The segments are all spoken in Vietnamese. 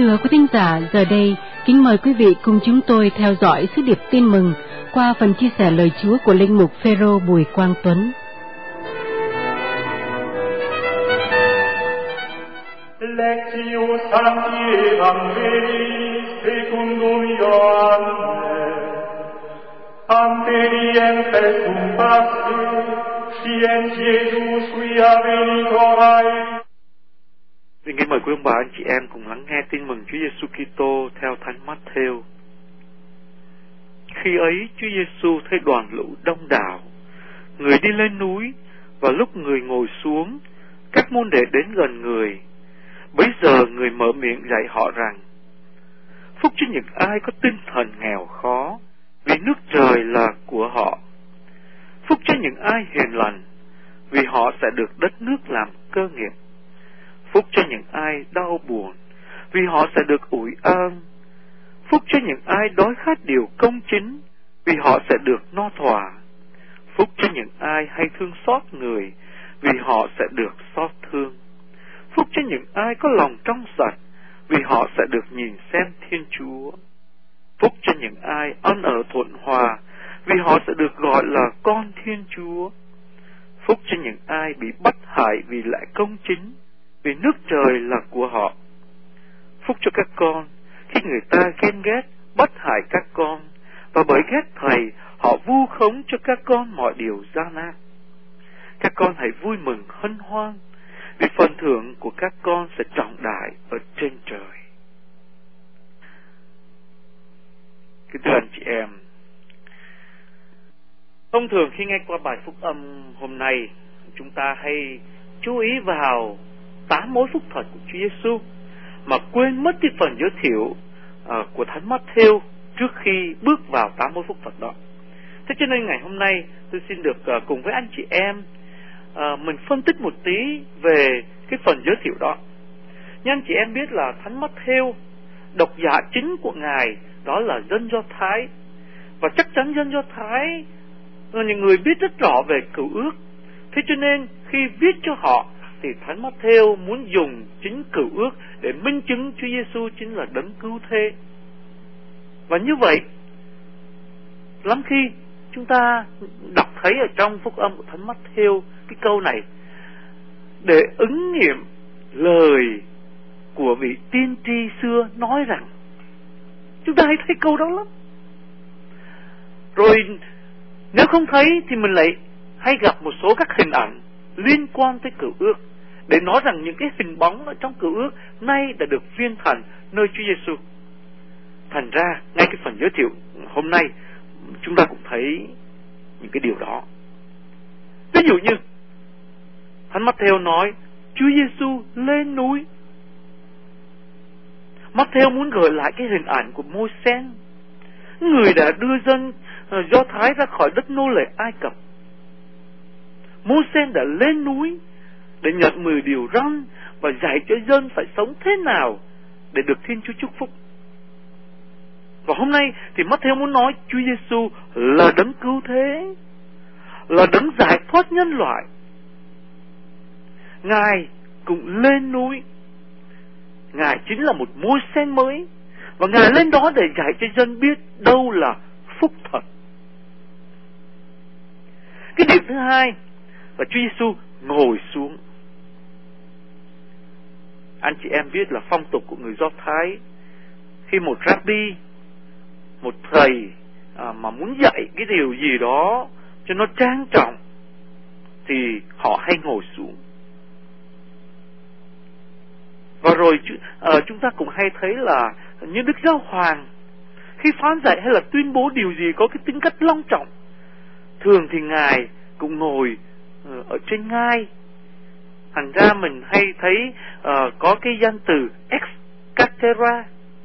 Thưa quý thính giả, giờ đây, kính mời quý vị cùng chúng tôi theo dõi sứ điệp tin mừng qua phần chia sẻ lời Chúa của Linh mục Phêrô Bùi Quang Tuấn. Lectio Sancti Evangelii secundum Ioanne. Ante diem festum Paschae, scient Iesus quia venitorae. Xin kính mời quý ông bà anh chị em cùng lắng nghe tin mừng Chúa Giêsu Kitô theo Thánh Mát-thêu. Khi ấy Chúa Giêsu thấy đoàn lũ đông đảo, người đi lên núi, và lúc người ngồi xuống, các môn đệ đến gần người. Bấy giờ người mở miệng dạy họ rằng: phúc cho những ai có tinh thần nghèo khó, vì nước trời là của họ. Phúc cho những ai hiền lành, vì họ sẽ được đất nước làm cơ nghiệp. Phúc cho những ai đau buồn, vì họ sẽ được ủi an. Phúc cho những ai đói khát điều công chính, vì họ sẽ được no thỏa. Phúc cho những ai hay thương xót người, vì họ sẽ được xót thương. Phúc cho những ai có lòng trong sạch, vì họ sẽ được nhìn xem Thiên Chúa. Phúc cho những ai ăn ở thuận hòa, vì họ sẽ được gọi là con Thiên Chúa. Phúc cho những ai bị bắt hại vì lẽ công chính, vì nước trời là của họ. Phúc cho các con khi người ta ghen ghét, bắt hại các con, và bởi ghét thầy, họ vu khống cho các con mọi điều gian ác. Các con hãy vui mừng hân hoan, vì phần thưởng của các con sẽ trọng đại ở trên trời. Kính thưa anh chị em, thông thường khi nghe qua bài phúc âm hôm nay, chúng ta hay chú ý vào 8 mối phúc thật của Chúa Giêsu, mà quên mất cái phần giới thiệu của Thánh Mát-thêu trước khi bước vào 8 mối phúc thật đó. Thế cho nên ngày hôm nay tôi xin được cùng với anh chị em mình phân tích một tí về cái phần giới thiệu đó. Nhưng anh chị em biết là Thánh Mát-thêu, độc giả chính của Ngài đó là dân Do Thái, và chắc chắn dân Do Thái là những người biết rất rõ về Cựu Ước. Thế cho nên khi viết cho họ thì Thánh Mát-thêu muốn dùng chính Cựu Ước để minh chứng Chúa Giêsu chính là đấng cứu thế. Và như vậy, lắm khi chúng ta đọc thấy ở trong phúc âm của Thánh Mát-thêu cái câu này, để ứng nghiệm lời của vị tiên tri xưa nói rằng. Chúng ta hay thấy câu đó lắm. Rồi nếu không thấy thì mình lại hay gặp một số các hình ảnh liên quan tới Cựu Ước, để nói rằng những cái hình bóng ở trong Cựu Ước nay đã được viên thành nơi Chúa Giêsu. Thành ra ngay cái phần giới thiệu hôm nay chúng ta cũng thấy những cái điều đó. Ví dụ như Thánh Mát-thêu nói Chúa Giêsu lên núi. Mát-thêu muốn gợi lại cái hình ảnh của Môi-se, người đã đưa dân Do Thái ra khỏi đất nô lệ Ai Cập. Môi-se đã lên núi để nhận 10 điều răn và dạy cho dân phải sống thế nào để được Thiên Chúa chúc phúc. Và hôm nay thì Mát-thêu muốn nói Chúa Giêsu là đấng cứu thế, là đấng giải thoát nhân loại. Ngài cũng lên núi. Ngài chính là một Môi-se mới, và Ngài lên đó để dạy cho dân biết đâu là phúc thật. Cái điểm thứ hai là Chúa Giêsu ngồi xuống. Anh chị em biết là phong tục của người Do Thái, khi một rabbi, một thầy mà muốn dạy cái điều gì đó cho nó trang trọng thì họ hay ngồi xuống. Và rồi chúng ta cũng hay thấy là như Đức Giáo Hoàng, khi phán dạy hay là tuyên bố điều gì có cái tính cách long trọng, thường thì Ngài cũng ngồi ở trên ngai. Thành ra mình hay thấy có cái danh từ ex cathedra.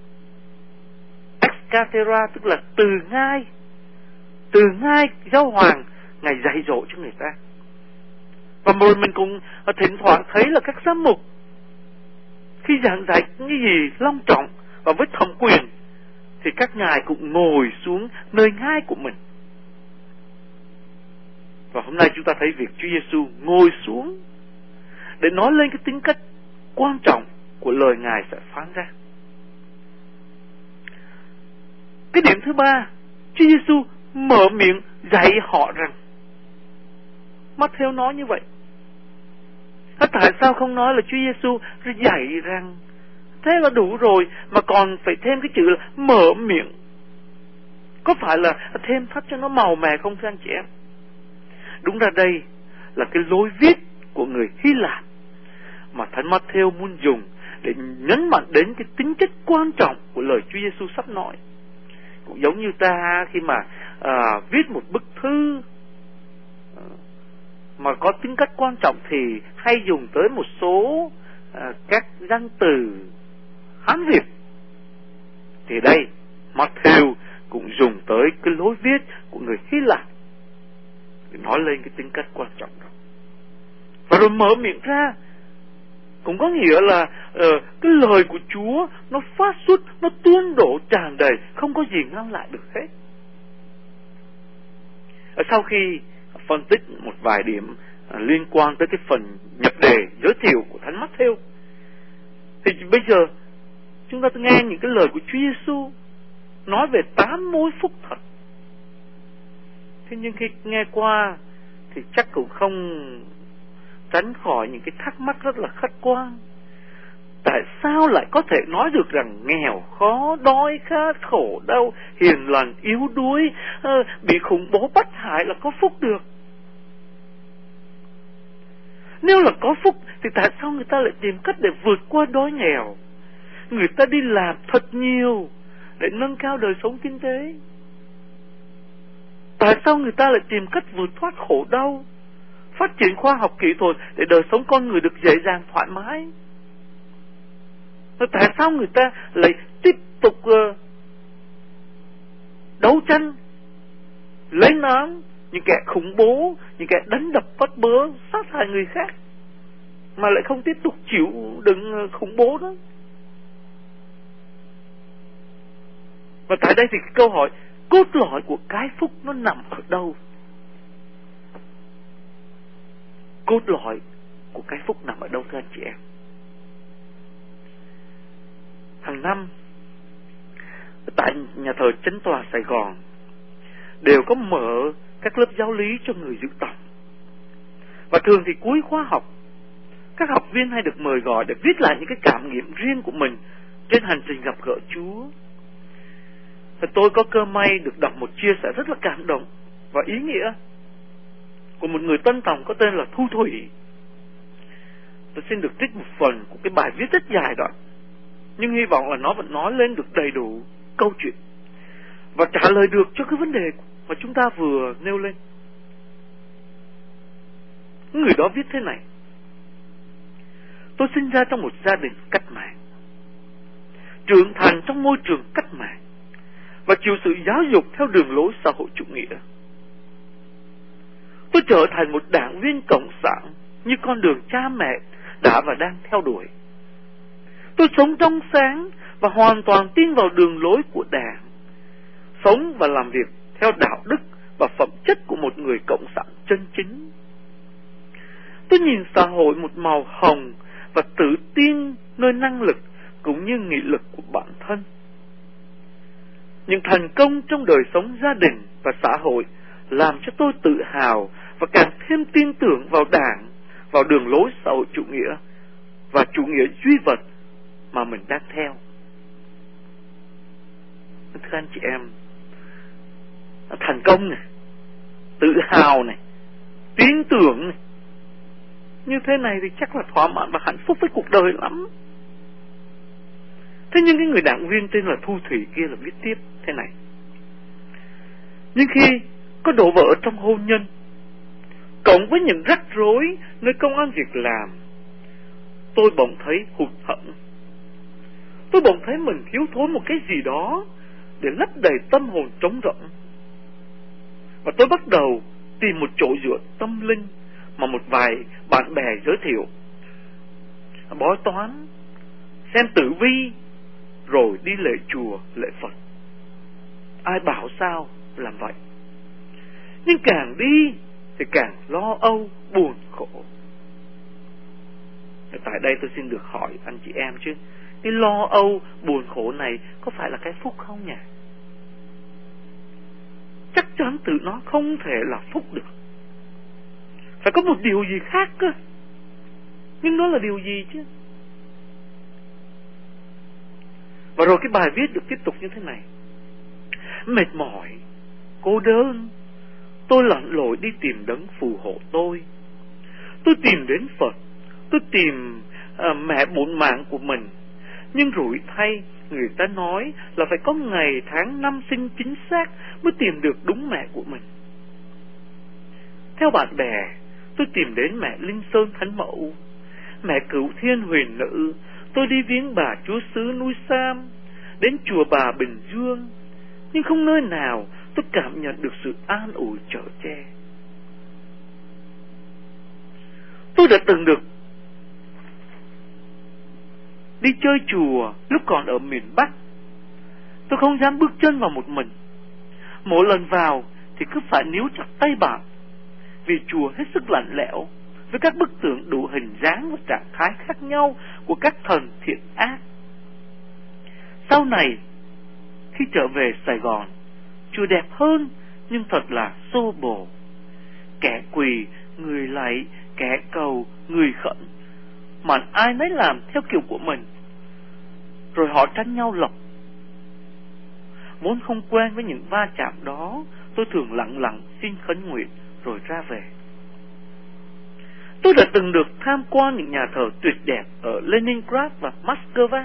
Ex cathedra tức là từ ngai. Từ ngai Giáo Hoàng, Ngài dạy dỗ cho người ta. Và rồi mình cũng thỉnh thoảng thấy là các giám mục khi giảng dạy cái gì long trọng và với thẩm quyền thì các ngài cũng ngồi xuống nơi ngai của mình. Và hôm nay chúng ta thấy việc Chúa Giêsu ngồi xuống để nói lên cái tính cách quan trọng của lời Ngài sẽ phán ra. Cái điểm thứ ba, Chúa Giêsu mở miệng dạy họ rằng, Matthew nói như vậy. Tại sao không nói là Chúa Giêsu dạy rằng? Thế là đủ rồi, mà còn phải thêm cái chữ là mở miệng. Có phải là thêm thắt cho nó màu mè không thưa anh chị em? Đúng ra đây là cái lối viết của người Hy Lạp mà Thánh Matthew muốn dùng để nhấn mạnh đến cái tính chất quan trọng của lời Chúa Giêsu sắp nói. Cũng giống như ta khi mà viết một bức thư mà có tính cách quan trọng thì hay dùng tới một số các danh từ Hán Việt. Thì đây Matthew cũng dùng tới cái lối viết của người Hy Lạp để nói lên cái tính cách quan trọng đó. Và rồi mở miệng ra cũng có nghĩa là cái lời của Chúa nó phát xuất, nó tuôn đổ tràn đầy, không có gì ngăn lại được hết. Sau khi phân tích một vài điểm liên quan tới cái phần nhập đề giới thiệu của Thánh Matthew, thì bây giờ chúng ta nghe những cái lời của Chúa Giêsu nói về 8 mối phúc thật. Thế nhưng khi nghe qua thì chắc cũng không tránh khỏi những cái thắc mắc rất là khách quan. Tại sao lại có thể nói được rằng nghèo, khó, đói, khát, khổ đau, hiền lành, yếu đuối, bị khủng bố bắt hại là có phúc được? Nếu là có phúc thì tại sao người ta lại tìm cách để vượt qua đói nghèo? Người ta đi làm thật nhiều để nâng cao đời sống kinh tế. Tại sao người ta lại tìm cách vượt thoát khổ đau, phát triển khoa học kỹ thuật để đời sống con người được dễ dàng thoải mái? Tại sao người ta lại tiếp tục đấu tranh, lên án những kẻ khủng bố, những kẻ đánh đập bắt bớ, sát hại người khác, mà lại không tiếp tục chịu đựng khủng bố đó? Và tại đây thì cái câu hỏi cốt lõi của cái phúc nó nằm ở đâu? Cốt lõi của cái phúc nằm ở đâu thưa anh chị em? Hàng năm tại nhà thờ Chánh Tòa Sài Gòn đều có mở các lớp giáo lý cho người dự tòng. Và thường thì cuối khóa học, các học viên hay được mời gọi để viết lại những cái cảm nghiệm riêng của mình trên hành trình gặp gỡ Chúa. Và tôi có cơ may được đọc một chia sẻ rất là cảm động và ý nghĩa của một người tân tòng có tên là Thu Thủy. Tôi xin được trích một phần của cái bài viết rất dài đoạn, nhưng hy vọng là nó vẫn nói lên được đầy đủ câu chuyện và trả lời được cho cái vấn đề mà chúng ta vừa nêu lên. Người đó viết thế này: tôi sinh ra trong một gia đình cách mạng, trưởng thành trong môi trường cách mạng và chịu sự giáo dục theo đường lối xã hội chủ nghĩa. Tôi trở thành một đảng viên cộng sản như con đường cha mẹ đã và đang theo đuổi. Tôi sống trong sáng và hoàn toàn tin vào đường lối của Đảng, sống và làm việc theo đạo đức và phẩm chất của một người cộng sản chân chính. Tôi nhìn xã hội một màu hồng và tự tin nơi năng lực cũng như nghị lực của bản thân. Những thành công trong đời sống gia đình và xã hội làm cho tôi tự hào và càng thêm tin tưởng vào Đảng, vào đường lối xã hội chủ nghĩa và chủ nghĩa duy vật mà mình đang theo. Thưa anh chị em, thành công này, tự hào này, tin tưởng này, như thế này thì chắc là thỏa mãn và hạnh phúc với cuộc đời lắm. Thế nhưng cái người đảng viên tên là Thu Thủy kia là viết tiếp thế này: nhưng khi có đổ vỡ trong hôn nhân, cộng với những rắc rối nơi công ăn việc làm, tôi bỗng thấy hụt hẫng. Tôi bỗng thấy mình thiếu thốn một cái gì đó để lấp đầy tâm hồn trống rỗng. Và tôi bắt đầu tìm một chỗ dựa tâm linh mà một vài bạn bè giới thiệu: bói toán, xem tử vi, rồi đi lễ chùa, lễ Phật. Ai bảo sao làm vậy. Nhưng càng đi thì càng lo âu, buồn khổ. Tại đây tôi xin được hỏi anh chị em chứ, cái lo âu, buồn khổ này có phải là cái phúc không nhỉ? chắc chắn tự nó không thể là phúc được. Phải có một điều gì khác cơ. Nhưng nó là điều gì chứ? Và rồi cái bài viết được tiếp tục như thế này: mệt mỏi, cô đơn, tôi lặn lội đi tìm đấng phù hộ tôi. Tôi tìm đến Phật, tôi tìm mẹ bổn mạng của mình. Nhưng rủi thay, người ta nói là phải có ngày tháng năm sinh chính xác mới tìm được đúng mẹ của mình. Theo bạn bè, tôi tìm đến mẹ Linh Sơn Thánh Mẫu, mẹ Cửu Thiên Huyền Nữ. Tôi đi viếng bà Chúa xứ núi Sam, đến chùa Bà Bình Dương, nhưng không nơi nào tôi cảm nhận được sự an ủi chở che. Tôi đã từng được đi chơi chùa lúc còn ở miền Bắc. Tôi không dám bước chân vào một mình. Mỗi lần vào thì cứ phải níu chặt tay bạn, vì chùa hết sức lạnh lẽo, với các bức tượng đủ hình dáng và trạng thái khác nhau của các thần thiện ác. Sau này, khi trở về Sài Gòn, chùa đẹp hơn nhưng thật là xô bồ. Kẻ quỳ, người lạy, kẻ cầu, người khẩn, mà ai nấy làm theo kiểu của mình, rồi họ tranh nhau lọc. Vốn không quen với những va chạm đó, tôi thường lặng lặng xin khấn nguyện rồi ra về. Tôi đã từng được tham quan những nhà thờ tuyệt đẹp ở Leningrad và Moscow.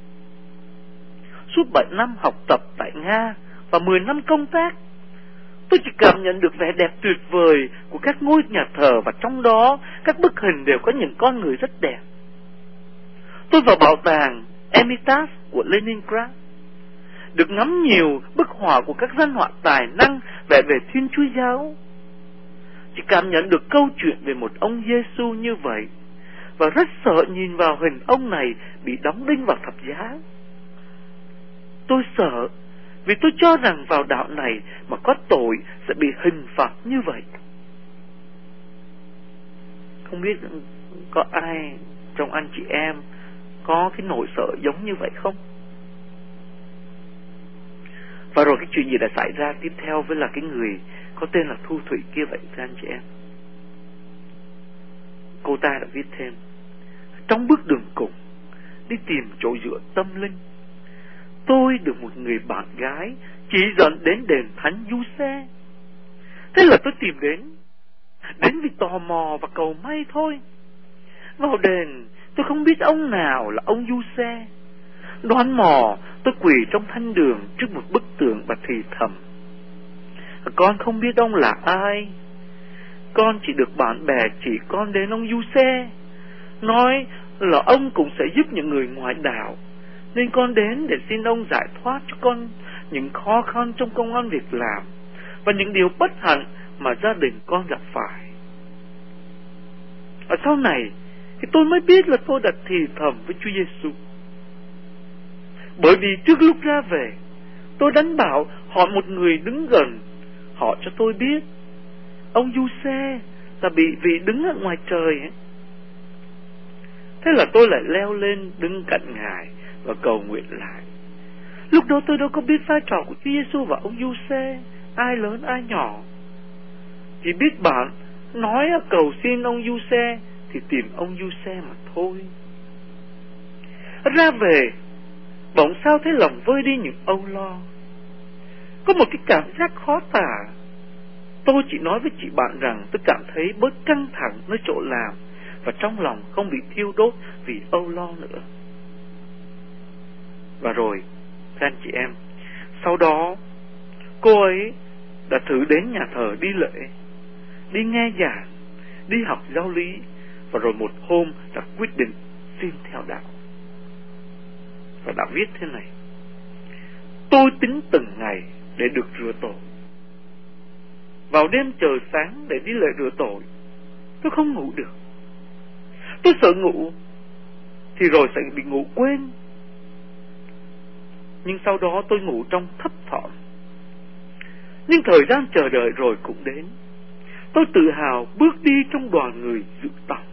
Suốt 7 năm học tập tại Nga và 10 năm công tác, tôi chỉ cảm nhận được vẻ đẹp tuyệt vời của các ngôi nhà thờ, và trong đó các bức hình đều có những con người rất đẹp. Tôi vào bảo tàng Hermitage của Leningrad, được ngắm nhiều bức họa của các danh họa tài năng vẽ về Thiên Chúa Giáo. Chỉ cảm nhận được câu chuyện về một ông Giêsu như vậy, và rất sợ nhìn vào hình ông này bị đóng đinh vào thập giá. Tôi sợ vì tôi cho rằng vào đạo này mà có tội sẽ bị hình phạt như vậy. Không biết có ai trong anh chị em có cái nỗi sợ giống như vậy không? Và rồi cái chuyện gì đã xảy ra tiếp theo với là cái người có tên là Thu Thủy kia vậy thưa anh chị em? Cô ta đã viết thêm: trong bước đường cùng đi tìm chỗ dựa tâm linh, tôi được một người bạn gái chỉ dẫn đến đền Thánh Giuse. Thế là tôi tìm đến vì tò mò và cầu may thôi. Vào đền, tôi không biết ông nào là ông Giuse. Đoán mò, tôi quỳ trong thanh đường trước một bức tượng và thì thầm: con không biết ông là ai. Con chỉ được bạn bè chỉ con đến ông Giuse, nói là ông cũng sẽ giúp những người ngoại đạo, nên con đến để xin ông giải thoát cho con những khó khăn trong công ăn việc làm và những điều bất hạnh mà gia đình con gặp phải. Ở sau này thì tôi mới biết là tôi đã thì thầm với Chúa Giêsu, bởi vì trước lúc ra về tôi đánh bảo hỏi một người đứng gần, họ cho tôi biết ông Giuse là bị vị đứng ở ngoài trời ấy. Thế là tôi lại leo lên đứng cạnh Ngài và cầu nguyện lại. Lúc đó tôi đâu có biết vai trò của Chúa Giêsu và ông Giuse, ai lớn ai nhỏ. Chỉ biết bạn nói cầu xin ông Giuse thì tìm ông Giuse mà thôi. Ra về, bỗng sao thấy lòng vơi đi những âu lo. Có một cái cảm giác khó tả. Tôi chỉ nói với chị bạn rằng tôi cảm thấy bớt căng thẳng nơi chỗ làm, và trong lòng không bị thiêu đốt vì âu lo nữa. Và rồi, các anh chị em, sau đó cô ấy đã thử đến nhà thờ đi lễ, đi nghe giảng, đi học giáo lý, và rồi một hôm đã quyết định xin theo đạo. Và đã viết thế này: tôi tính từng ngày để được rửa tội. Vào đêm chờ sáng để đi lễ rửa tội, tôi không ngủ được. Tôi sợ ngủ thì rồi sẽ bị ngủ quên. Nhưng sau đó tôi ngủ trong thấp thỏm. Nhưng thời gian chờ đợi rồi cũng đến. Tôi tự hào bước đi trong đoàn người dự tòng.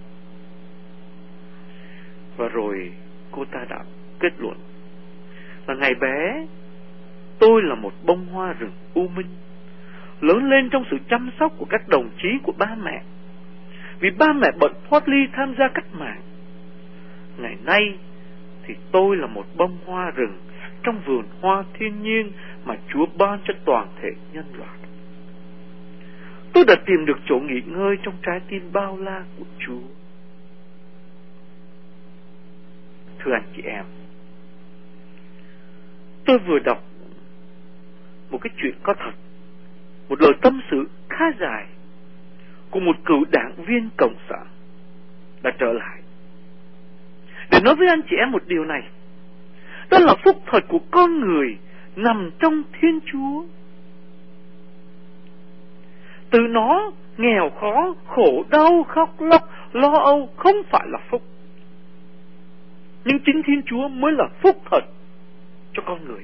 Và rồi cô ta đã kết luận là ngày bé tôi là một bông hoa rừng u minh, lớn lên trong sự chăm sóc của các đồng chí của ba mẹ. Vì ba mẹ bận thoát ly tham gia cách mạng. Ngày nay thì tôi là một bông hoa rừng trong vườn hoa thiên nhiên mà Chúa ban cho toàn thể nhân loại. Tôi đã tìm được chỗ nghỉ ngơi trong trái tim bao la của Chúa. Thưa anh chị em, tôi vừa đọc một cái chuyện có thật, một lời tâm sự khá dài của một cựu đảng viên cộng sản đã trở lại để nói với anh chị em một điều này. Đó là phúc thật của con người nằm trong Thiên Chúa. Từ nó nghèo khó, khổ đau, khóc lóc, lo âu không phải là phúc. Nhưng chính Thiên Chúa mới là phúc thật cho con người.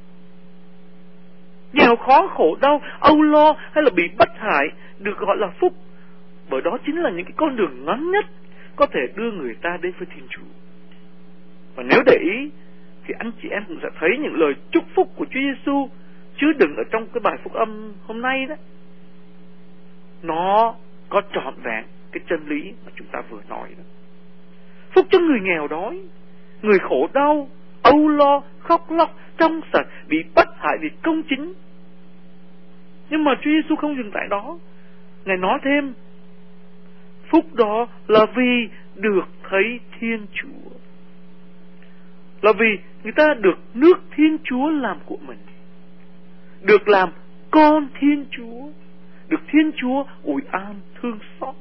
Nghèo khó, khổ đau, âu lo hay là bị bất hại được gọi là phúc, bởi đó chính là những cái con đường ngắn nhất có thể đưa người ta đến với Thiên Chúa. Và nếu để ý thì anh chị em cũng sẽ thấy những lời chúc phúc của Chúa Giêsu chứa đựng ở trong cái bài phúc âm hôm nay đó. Nó có trọn vẹn cái chân lý mà chúng ta vừa nói đó. Phúc cho người nghèo đói, người khổ đau, âu lo, khóc lóc, trong sạch, bị bất hại vì công chính. Nhưng mà Chúa Giêsu không dừng tại đó. Ngài nói thêm, phúc đó là vì được thấy Thiên Chúa, là vì người ta được nước Thiên Chúa làm của mình, được làm con Thiên Chúa, được Thiên Chúa ủi an thương xót.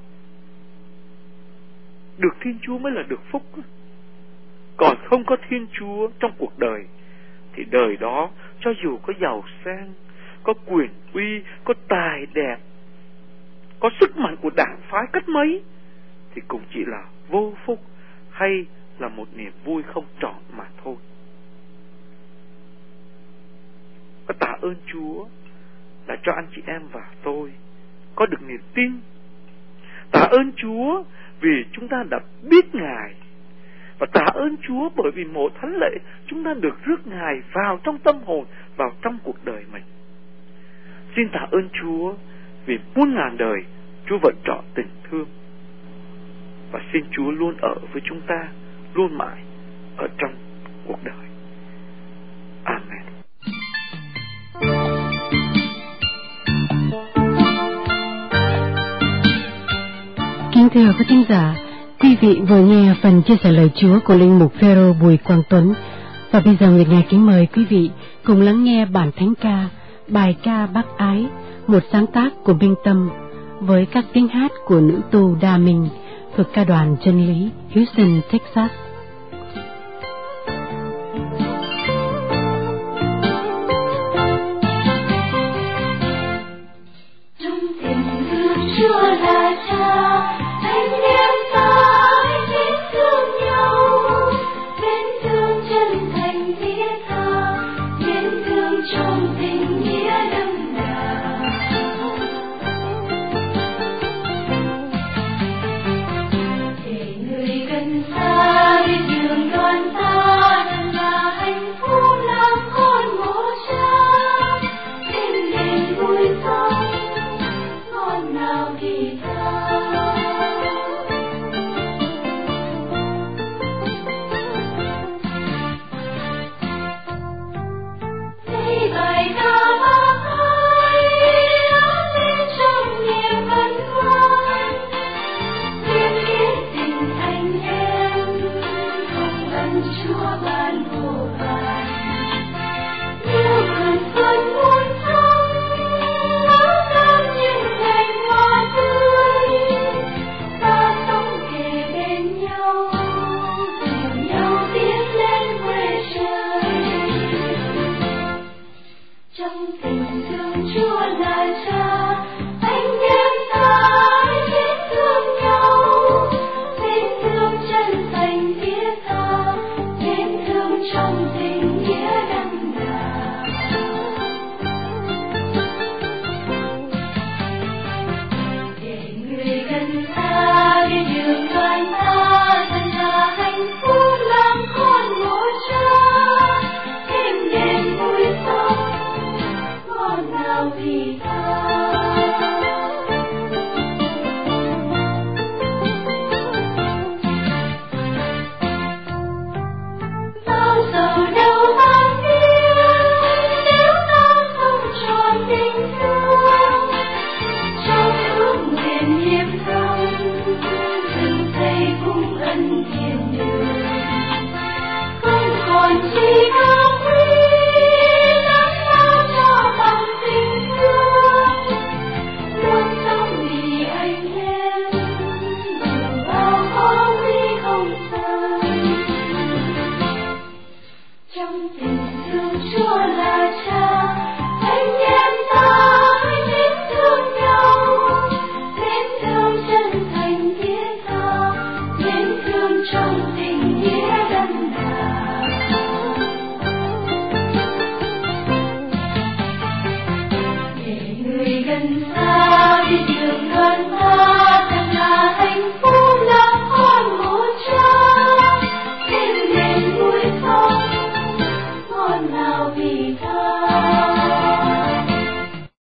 Được Thiên Chúa mới là được phúc. Còn không có Thiên Chúa trong cuộc đời thì đời đó cho dù có giàu sang, có quyền uy, có tài đẹp, có sức mạnh của đảng phái cách mấy thì cũng chỉ là vô phúc hay là một niềm vui không trọn mà thôi. Có tạ ơn Chúa đã cho anh chị em và tôi có được niềm tin. Tạ ơn Chúa vì chúng ta đã biết Ngài. Và tạ ơn Chúa bởi vì mộ thánh lễ chúng ta được rước Ngài vào trong tâm hồn, vào trong cuộc đời mình. Xin tạ ơn Chúa vì muôn ngàn đời Chúa vẫn trọn tình thương. Và xin Chúa luôn ở với chúng ta, luôn mãi ở trong cuộc đời. Amen. Kính thưa các thính giả, quý vị vừa nghe phần chia sẻ lời Chúa của linh mục Phêrô Bùi Quang Tuấn. Và bây giờ Nguyệt Nga kính mời quý vị cùng lắng nghe bản thánh ca bài ca Bác Ái, một sáng tác của Minh Tâm với các tiếng hát của nữ tu Đa Minh thuộc ca đoàn Chân Lý, Houston, Texas. Hãy nhân